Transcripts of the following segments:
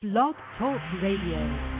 Blog Talk Radio.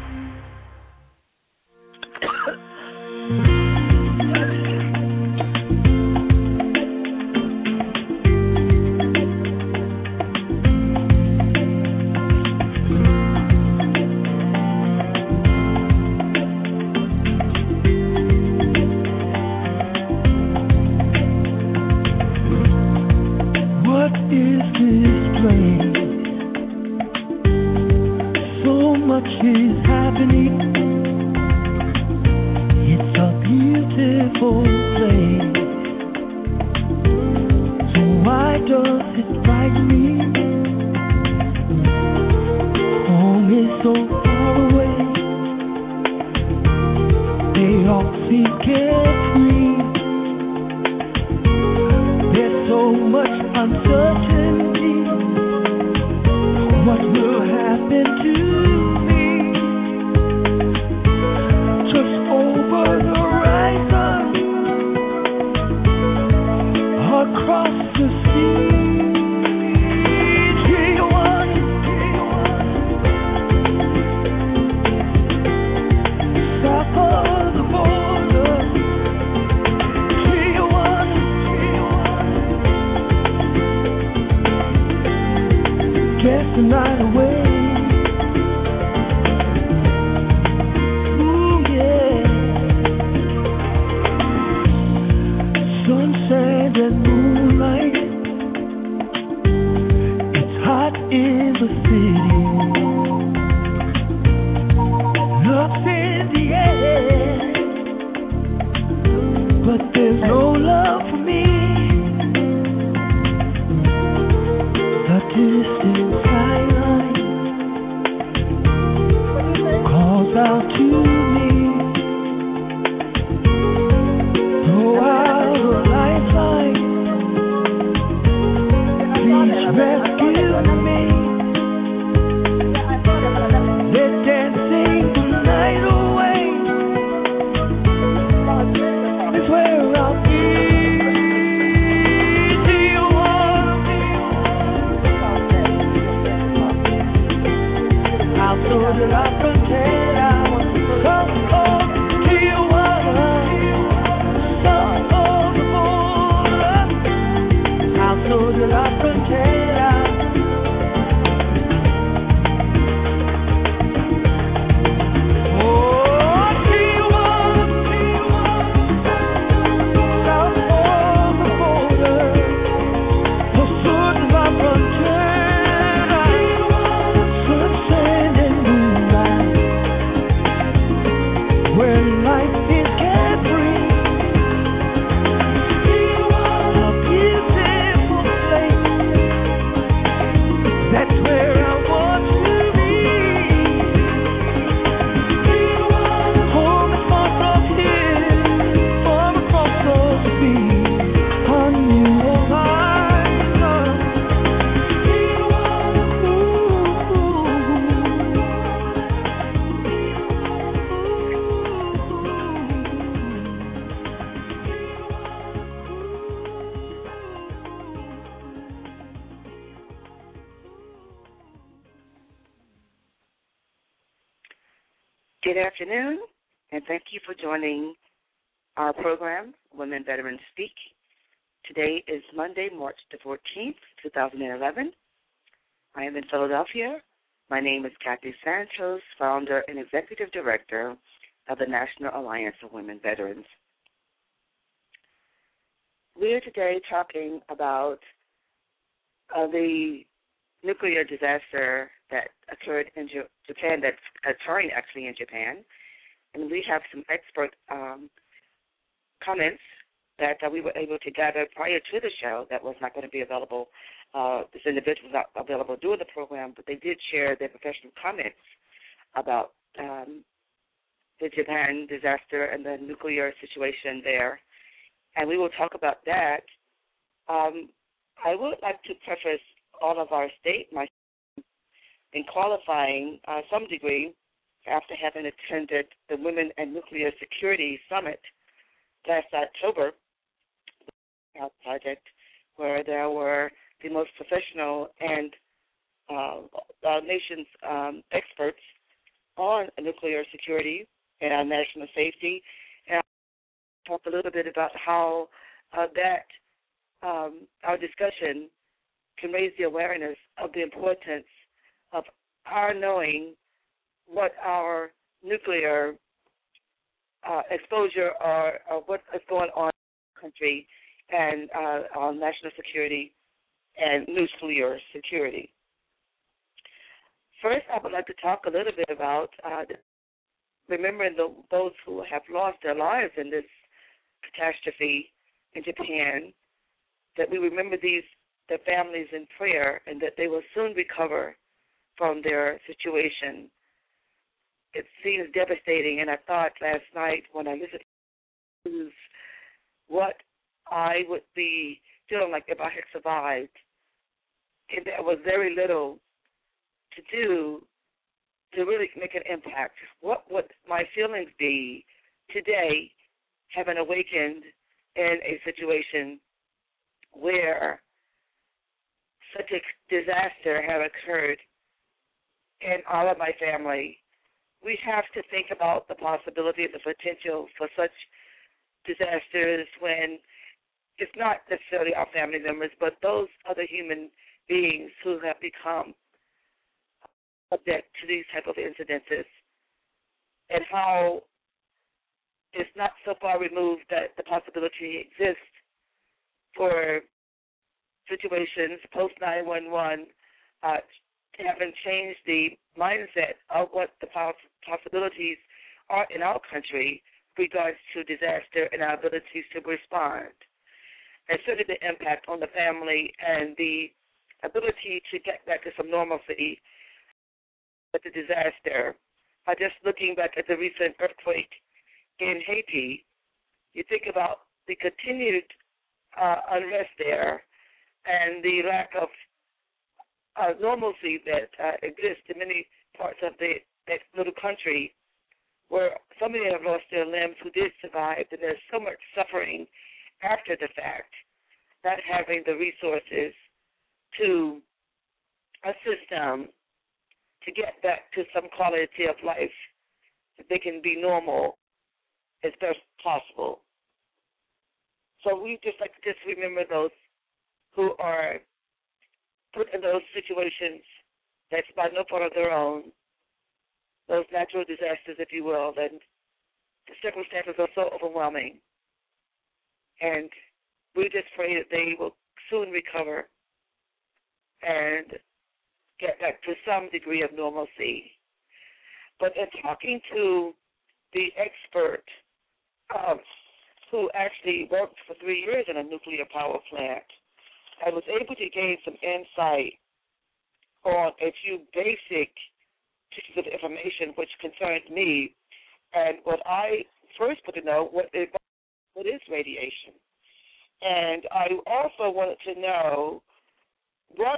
Good afternoon, and thank you for joining our program, Women Veterans Speak. Today is Monday, March the 14th, 2011. I am in Philadelphia. My name is Kathy Santos, founder and executive director of the National Alliance of Women Veterans. We are today talking about the nuclear disaster that occurred in Japan, that's occurring actually in Japan. And we have some expert comments that we were able to gather prior to the show that was not going to be available. This individual was not available during the program, but they did share their professional comments about the Japan disaster and the nuclear situation there. And we will talk about that. I would like to preface all of our statements in qualifying some degree after having attended the Women and Nuclear Security Summit last October, our project, where there were the most professional and our nation's experts on nuclear security and our national safety. And I'll talk a little bit about how our discussion can raise the awareness of the importance of our knowing what our nuclear exposure or what is going on in the country and on national security and nuclear security. First, I would like to talk a little bit about remembering those who have lost their lives in this catastrophe in Japan, that we remember their families in prayer and that they will soon recover from their situation. It seems devastating, and I thought last night when I listened to the news what I would be feeling like if I had survived. And there was very little to do to really make an impact. What would my feelings be today, having awakened in a situation where such a disaster had occurred in all of my family? We have to think about the possibility of the potential for such disasters when it's not necessarily our family members, but those other human beings who have become subject to these type of incidences, and how it's not so far removed that the possibility exists for situations post 911 haven't changed the mindset of what the possibilities are in our country with regards to disaster and our abilities to respond. And certainly the impact on the family and the ability to get back to some normalcy with the disaster. Just looking back at the recent earthquake in Haiti, you think about the continued unrest there and the lack of normalcy that exists in many parts of that little country, where so many have lost their limbs who did survive, and there's so much suffering after the fact, not having the resources to assist them to get back to some quality of life that they can be normal as best possible. So we just like to just remember those who are put in those situations that's by no fault of their own, those natural disasters, if you will, and the circumstances are so overwhelming. And we just pray that they will soon recover and get back to some degree of normalcy. But in talking to the expert who actually worked for 3 years in a nuclear power plant, I was able to gain some insight on a few basic pieces of information which concerned me, and what I first wanted to know what is radiation. And I also wanted to know what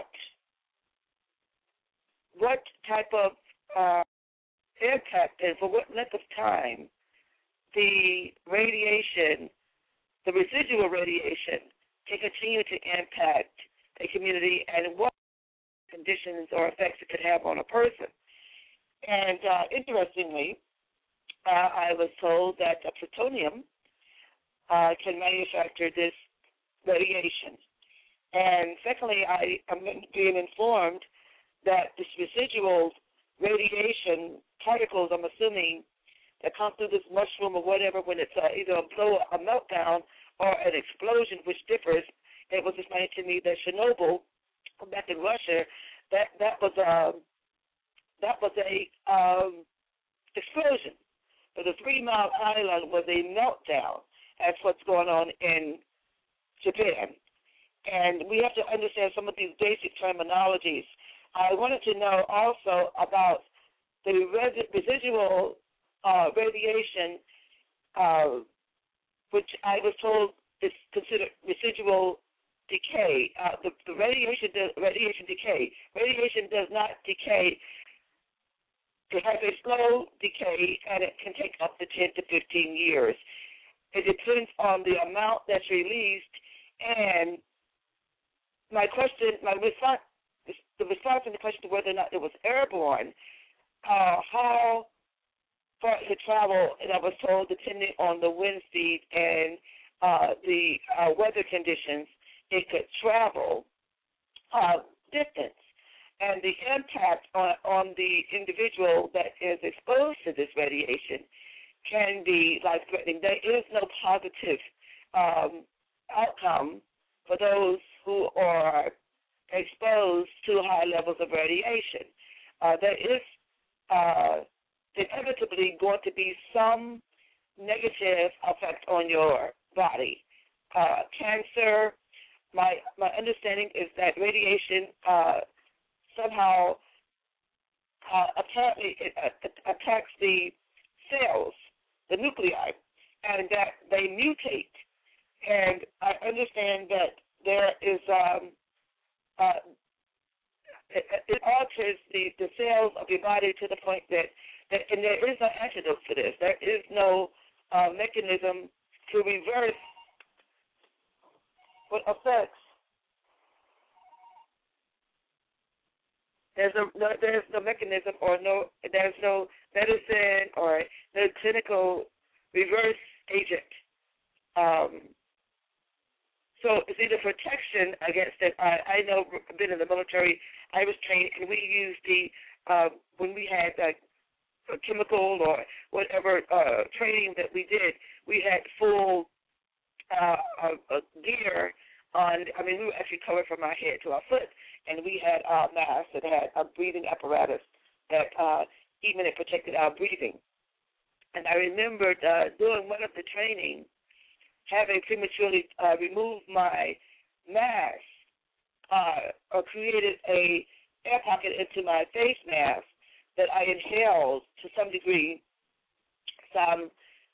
type of impact and for what length of time the radiation, the residual radiation, can continue to impact a community and what conditions or effects it could have on a person. And interestingly, I was told that plutonium can manufacture this radiation. And secondly, I am being informed that this residual radiation particles, I'm assuming, that come through this mushroom or whatever when it's either a meltdown or an explosion, which differs. It was explained to me that Chernobyl, back in Russia, that was a explosion. But the 3 Mile Island was a meltdown. That's what's going on in Japan. And we have to understand some of these basic terminologies. I wanted to know also about the residual radiation, which I was told is considered residual decay. The radiation decay. Radiation does not decay. It has a slow decay, and it can take up to 10 to 15 years. It depends on the amount that's released. And my response the response to the question of whether or not it was airborne, how far it could travel, and I was told, depending on the wind speed and the weather conditions, it could travel distance. And the impact on the individual that is exposed to this radiation can be life-threatening. There is no positive outcome for those who are exposed to high levels of radiation. There is inevitably going to be some negative effect on your body. Cancer, my understanding is that radiation somehow apparently it attacks the cells, the nuclei, and that they mutate. And I understand that there is it alters the cells of your body to the point that and there is no antidote for this. There is no mechanism to reverse what affects. There's no mechanism or there's no medicine or no clinical reverse agent. So it's either protection against it. I know, I've been in the military. I was trained, and we used when we had chemical or whatever training that we did, we had full gear on. I mean, we were actually covered from our head to our foot, and we had masks that had a breathing apparatus that even it protected our breathing. And I remembered doing one of the training, having prematurely removed my mask or created a air pocket into my face mask that I inhaled to some degree some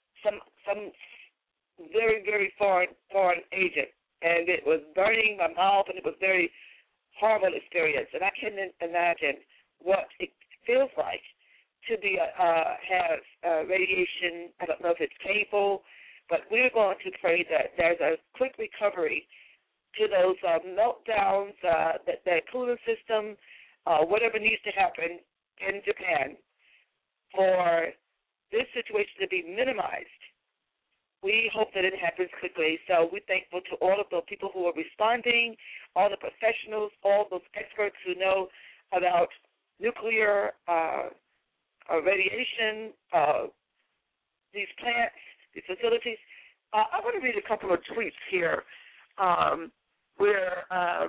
very, very foreign agent, and it was burning my mouth, and it was very horrible experience. And I can't imagine what it feels like to be have radiation. I don't know if it's painful, but we're going to pray that there's a quick recovery to those meltdowns, that cooling system, whatever needs to happen in Japan for this situation to be minimized. We hope that it happens quickly. So we're thankful to all of the people who are responding, all the professionals, all those experts who know about nuclear radiation, these plants, these facilities. I want to read a couple of tweets here where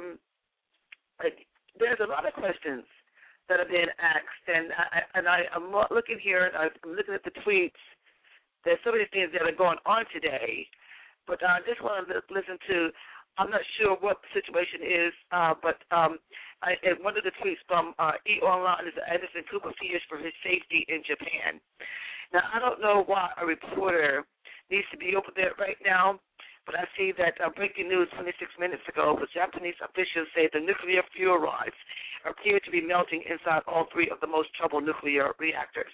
there's a lot of questions that are being asked, and I'm looking here, and I'm looking at the tweets. There's so many things that are going on today, but I just want to listen to, I'm not sure what the situation is, but one of the tweets from E-Online is Anderson Cooper fears for his safety in Japan. Now, I don't know why a reporter needs to be over there right now, but I see that breaking news 26 minutes ago was Japanese officials say the nuclear fuel rods appear to be melting inside all three of the most troubled nuclear reactors.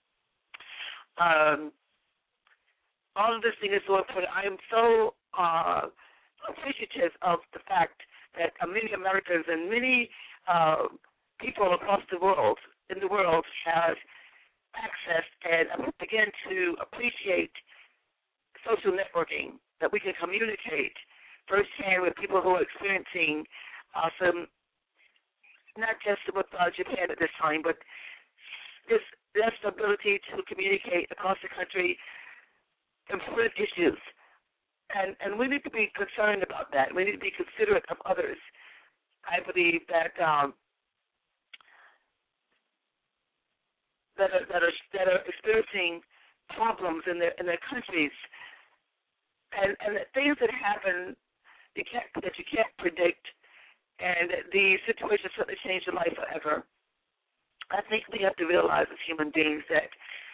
All of this thing is so important. I am so appreciative of the fact that many Americans and many people across the world, have access and begin to appreciate social networking, that we can communicate firsthand with people who are experiencing some, not just with Japan at this time, but this ability to communicate across the country important issues, and we need to be concerned about that. We need to be considerate of others. I believe that that are experiencing problems in their countries, and the things that happen that you can't predict, and the situation certainly changed your life forever. I think we have to realize as human beings that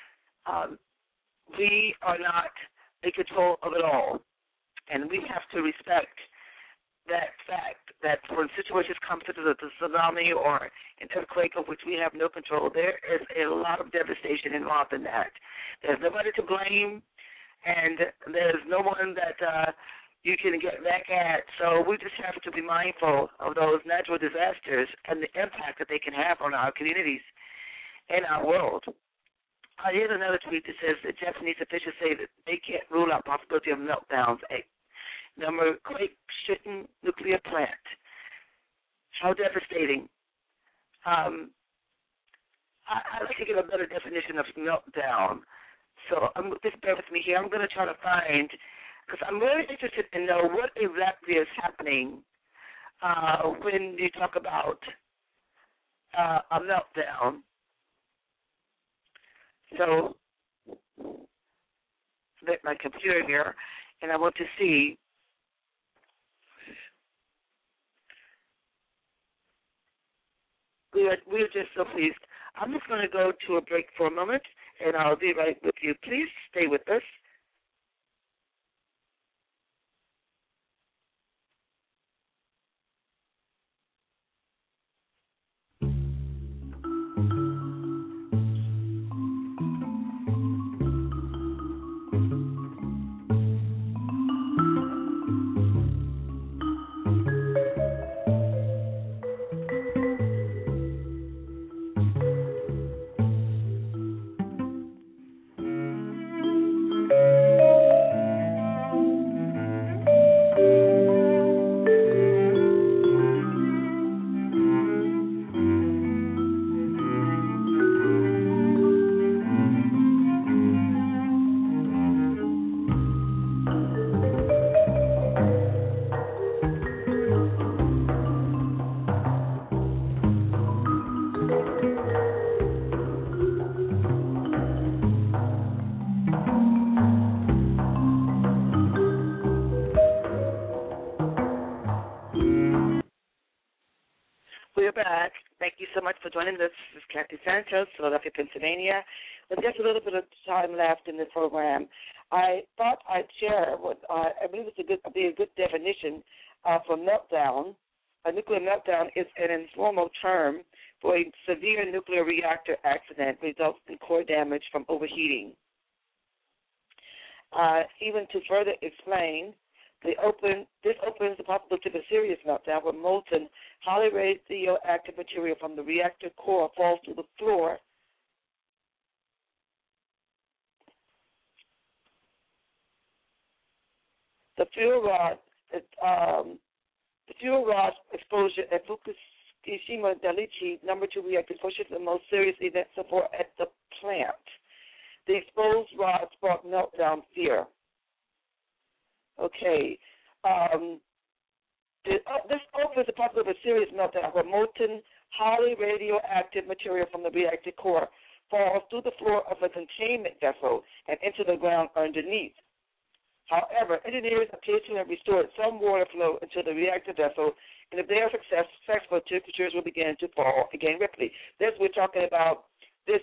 we are not in control of it all, and we have to respect that fact that when situations come such as a tsunami or an earthquake of which we have no control, there is a lot of devastation involved in that. There's nobody to blame, and there's no one that you can get back at. So we just have to be mindful of those natural disasters and the impact that they can have on our communities and our world. Here's another tweet that says that Japanese officials say that they can't rule out possibility of meltdowns at number Quake-Shitten nuclear plant. How devastating. I'd like to get a better definition of meltdown. So just bear with me here. I'm going to try to find, because I'm really interested to know what exactly is happening when you talk about a meltdown. So, let my computer here, and I want to see. We are just so pleased. I'm just going to go to a break for a moment, and I'll be right with you. Please stay with us. We're back. Thank you so much for joining us. This is Kathy Santos, Philadelphia, Pennsylvania. With just a little bit of time left in the program, I thought I'd share what I believe is be a good definition for meltdown. A nuclear meltdown is an informal term for a severe nuclear reactor accident results in core damage from overheating. Even to further explain, this opens the possibility of a serious meltdown where molten, highly radioactive material from the reactor core falls to the floor. The fuel rod exposure at Fukushima Daiichi No. 2 reactor pushes the most serious event so far at the plant. The exposed rod sparked meltdown fear. Okay. This opens the possibility of a serious meltdown where molten, highly radioactive material from the reactor core falls through the floor of a containment vessel and into the ground underneath. However, engineers appear to have restored some water flow into the reactor vessel, and if they are successful, temperatures will begin to fall again rapidly. This we're talking about this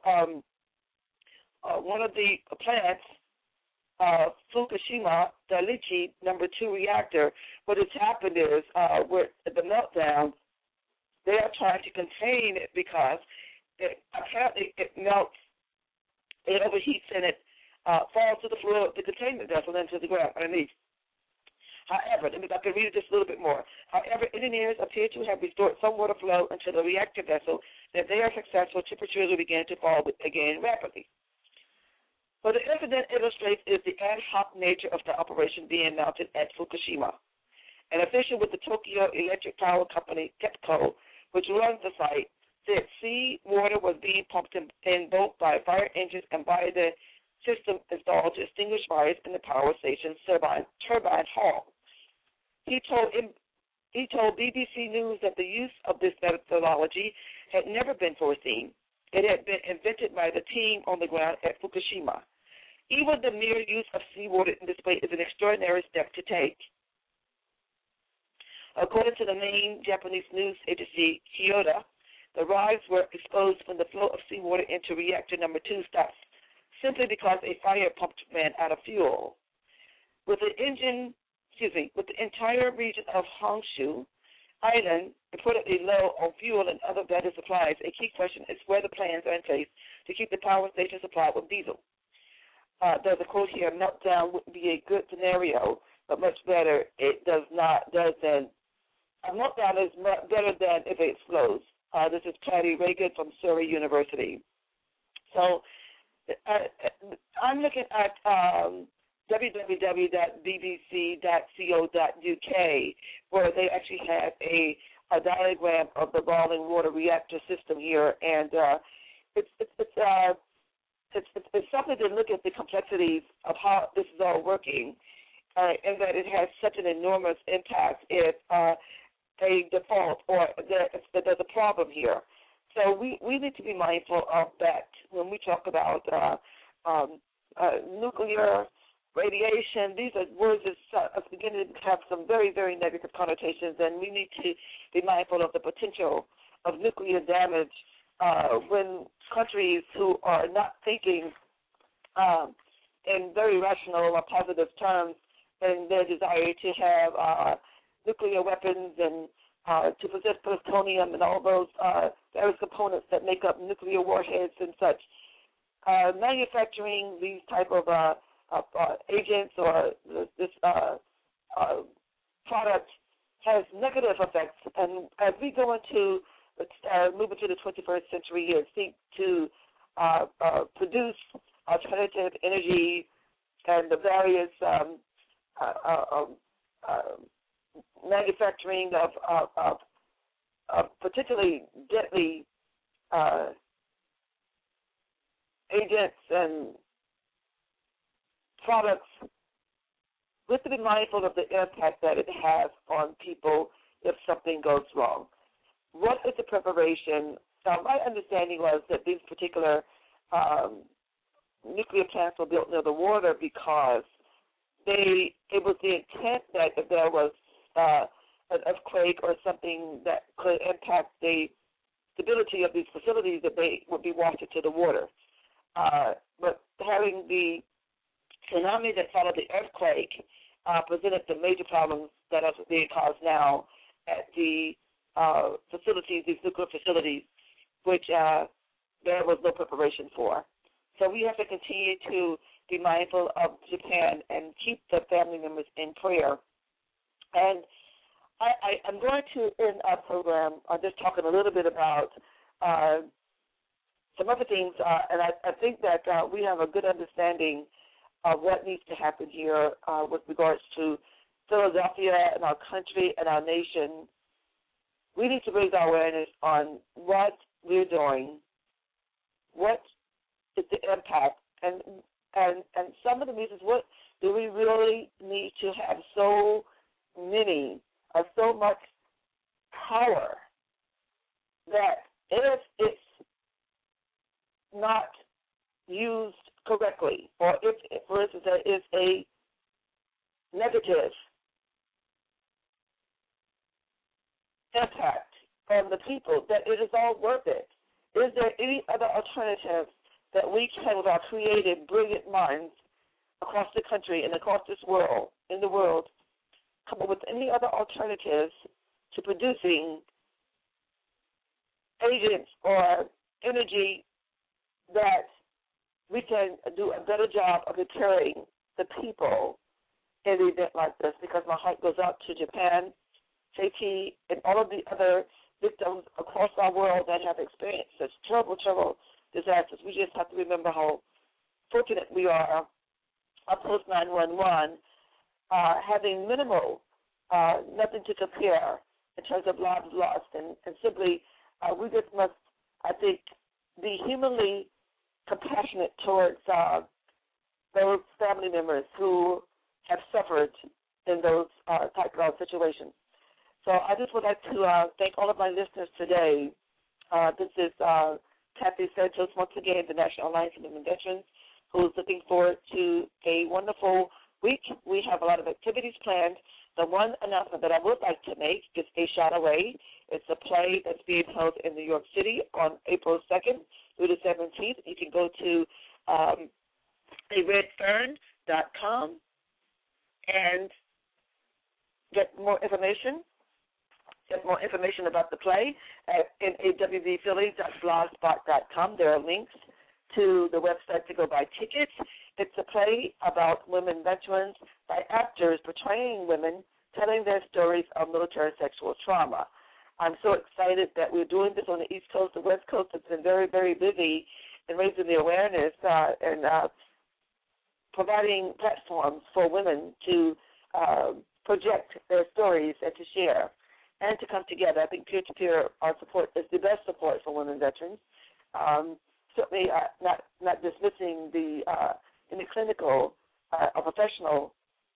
one of the plants, Fukushima Daiichi No. 2 reactor. What has happened is with the meltdown, they are trying to contain it because apparently it melts, it overheats, and it falls to the floor of the containment vessel into the ground underneath. However, I can read it just a little bit more. However, engineers appear to have restored some water flow into the reactor vessel. If they are successful, temperatures will begin to fall again rapidly. What the incident illustrates is the ad hoc nature of the operation being mounted at Fukushima. An official with the Tokyo Electric Power Company, TEPCO, which runs the site, said sea water was being pumped in both by fire engines and by the system installed to extinguish fires in the power station's turbine hall. He told BBC News that the use of this methodology had never been foreseen. It had been invented by the team on the ground at Fukushima. Even the mere use of seawater in display is an extraordinary step to take. According to the main Japanese news agency, Kyodo, the rods were exposed when the flow of seawater into reactor number 2 stopped, simply because a fire pump ran out of fuel. With the entire region of Honshu Island reportedly low on fuel and other battery supplies, a key question is whether plans are in place to keep the power station supplied with diesel. There's a quote here, meltdown wouldn't be a good scenario but much better it does than a meltdown is better than if it explodes. This is Patty Reagan from Surrey University. So I'm looking at www.bbc.co.uk, where they actually have a diagram of the boiling water reactor system here, and it's something to look at the complexities of how this is all working, and that it has such an enormous impact if a default or that there's a problem here. So we need to be mindful of that when we talk about nuclear radiation. These are words that are beginning to have some very, very negative connotations, and we need to be mindful of the potential of nuclear damage when countries who are not thinking in very rational or positive terms in their desire to have nuclear weapons and to possess plutonium and all those various components that make up nuclear warheads and such. Manufacturing these type of agents or this product has negative effects. And as we go into move into the 21st century and seek to produce alternative energy and the various manufacturing of particularly deadly agents and products, we have to be mindful of the impact that it has on people if something goes wrong. What is the preparation? My understanding was that these particular nuclear plants were built near the water because it was the intent that if there was an earthquake or something that could impact the stability of these facilities, that they would be washed into the water. But having the tsunami that followed the earthquake presented the major problems that are being caused now at the facilities, these nuclear facilities, which there was no preparation for. So we have to continue to be mindful of Japan and keep the family members in prayer. And I'm going to end our program just talking a little bit about some other things, and I think that we have a good understanding of what needs to happen here with regards to Philadelphia and our country and our nation. We need to raise our awareness on what we're doing, what is the impact, and some of the reasons. What do we really need to have so many or so much power that if it's not used correctly, or if for instance, there is a negative impact on the people, that it is all worth it? Is there any other alternative that we can, with our creative, brilliant minds across the country and across this world, in the world, come up with any other alternatives to producing agents or energy that we can do a better job of deterring the people in an event like this? Because my heart goes out to Japan, JT, and all of the other victims across our world that have experienced such terrible, terrible disasters. We just have to remember how fortunate we are, post 9/11, having minimal, nothing to compare in terms of lives lost, and simply we just must, I think, be humanly compassionate towards those family members who have suffered in those type of situations. So I just would like to thank all of my listeners today. This is Kathy Santos, once again, the National Alliance of Women Veterans, who's looking forward to a wonderful week. We have a lot of activities planned. The one announcement that I would like to make is A Shot Away. It's a play that's being held in New York City on April 2nd through the 17th. You can go to aredfern.com and get more information about the play at nawvphilly.blogspot.com. There are links to the website to go buy tickets. It's a play about women veterans by actors portraying women telling their stories of military sexual trauma. I'm so excited that we're doing this on the East Coast. The West Coast has been very, very busy in raising the awareness and providing platforms for women to project their stories and to share and to come together. I think peer-to-peer support is the best support for women veterans. Certainly not dismissing the in the clinical or professional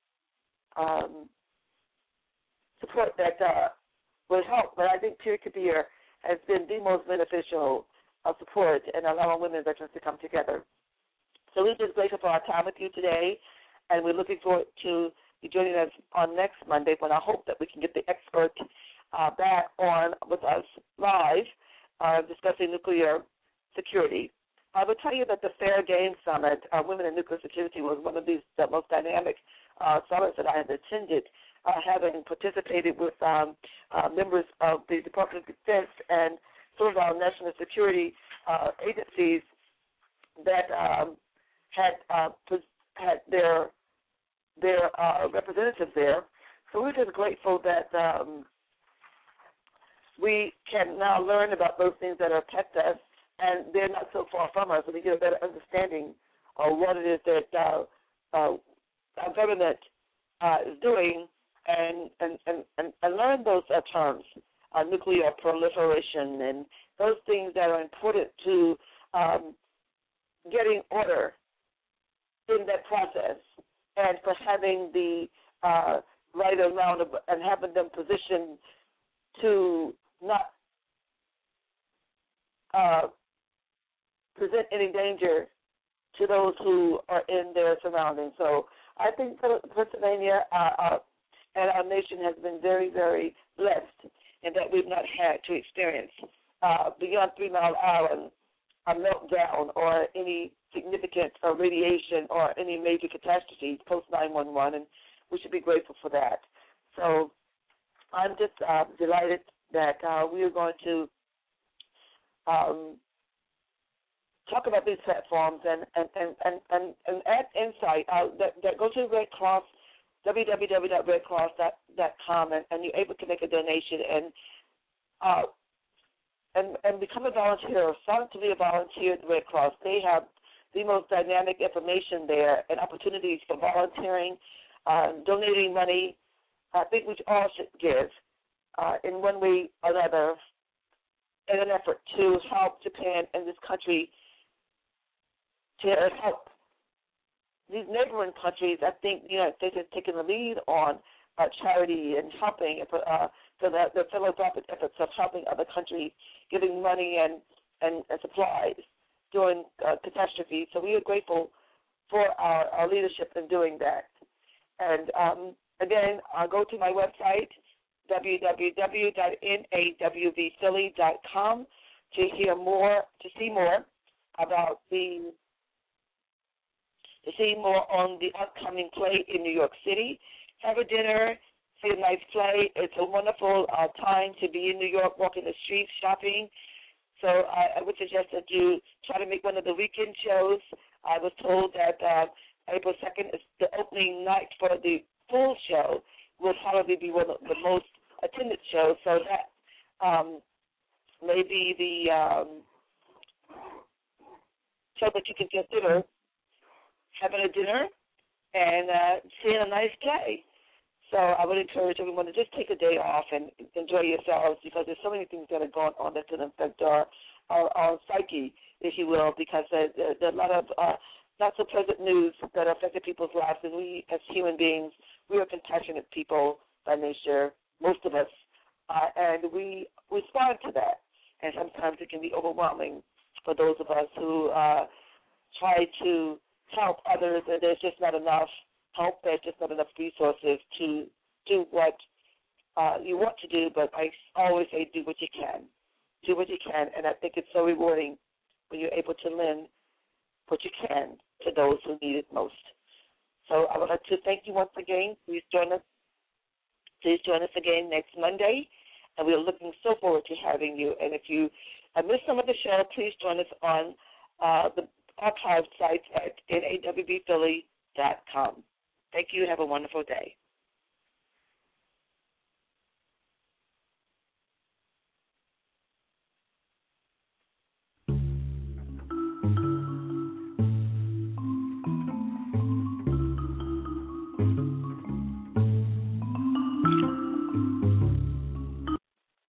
support that would help, but I think peer-to-peer has been the most beneficial support in allowing women veterans to come together. So we're just grateful for our time with you today, and we're looking forward to you joining us on next Monday when I hope that we can get the expert back on with us live discussing nuclear security. I will tell you that the Fair Game Summit, Women in Nuclear Security, was one of the most dynamic summits that I have attended, having participated with members of the Department of Defense and some of our national security agencies that had their representatives there. So we're just grateful that we can now learn about those things that affect us, and they're not so far from us, so we get a better understanding of what it is that our government is doing, and learn those terms, nuclear proliferation, and those things that are important to getting order in that process, and for having the right amount of, and having them positioned to not present any danger to those who are in their surroundings. So I think Pennsylvania and our nation has been very, very blessed in that we've not had to experience beyond 3 Mile Island a meltdown or any significant radiation or any major catastrophes post 9/11, and we should be grateful for that. So I'm just delighted that we are going to talk about these platforms and add insight. That go to Red Cross, www.redcross.com, and you're able to make a donation and become a volunteer. Start to be a volunteer at the Red Cross. They have the most dynamic information there and opportunities for volunteering, donating money. I think we all should give in one way or another in an effort to help Japan and this country to help these neighboring countries. I think the United States has taken the lead on charity and helping so that the philanthropic efforts of helping other countries, giving money and supplies during catastrophes. So we are grateful for our leadership in doing that. And again, go to my website, www.nawvphilly.com, to hear more, to see more about to see more on the upcoming play in New York City. Have a dinner, see a nice play. It's a wonderful time to be in New York, walking the streets, shopping. So I would suggest that you try to make one of the weekend shows. I was told that April 2nd is the opening night for the full show. Will probably be one of the most attended shows. So that may be the show that you can consider having a dinner and seeing a nice play. So I would encourage everyone to just take a day off and enjoy yourselves, because there's so many things that are going on that can affect our psyche, if you will, because there are a lot of not so pleasant news that affected people's lives. And we, as human beings, we are compassionate people by nature, most of us, and we respond to that. And sometimes it can be overwhelming for those of us who try to help others, and there's just not enough help, there's just not enough resources to do what you want to do, but I always say do what you can. Do what you can, and I think it's so rewarding when you're able to lend what you can to those who need it most. So I would like to thank you once again. Please join us again next Monday, and we're looking so forward to having you. And if you missed some of the show, please join us on archive sites at nawbphilly.com. Thank you. Have a wonderful day.